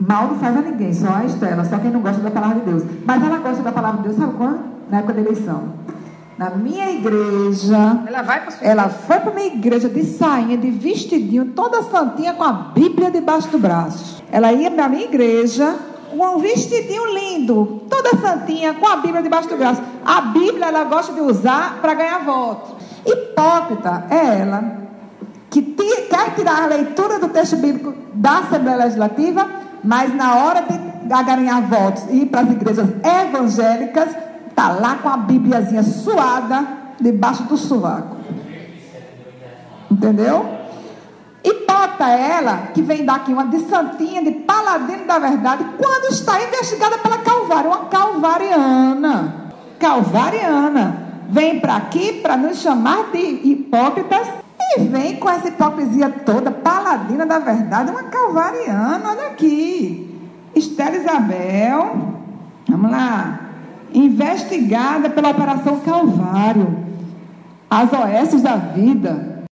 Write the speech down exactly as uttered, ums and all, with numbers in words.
Mal não faz a ninguém, só a Estela, só quem não gosta da palavra de Deus. Mas ela gosta da palavra de Deus, sabe quando? Na época da eleição. Na minha igreja, ela vai para sua ela foi para minha igreja de sainha, de vestidinho, toda santinha, com a Bíblia debaixo do braço. Ela ia para minha igreja com um vestidinho lindo, toda santinha, com a Bíblia debaixo do braço. A Bíblia ela gosta de usar para ganhar voto. Hipócrita é ela que t- quer tirar a leitura do texto bíblico da Assembleia Legislativa, mas na hora de ganhar votos e ir para as igrejas evangélicas, está lá com a Bíbliazinha suada debaixo do sovaco. Entendeu? Hipócrita é ela que vem dar aqui uma de santinha, de paladino da verdade, quando está investigada pela Calvário, uma calvariana. Calvariana. Vem para aqui para nos chamar de hipócritas e vem com essa hipocrisia toda, paladina da verdade, uma calvariana. Olha aqui. Estela Isabel, vamos lá, investigada pela Operação Calvário, as O S da vida.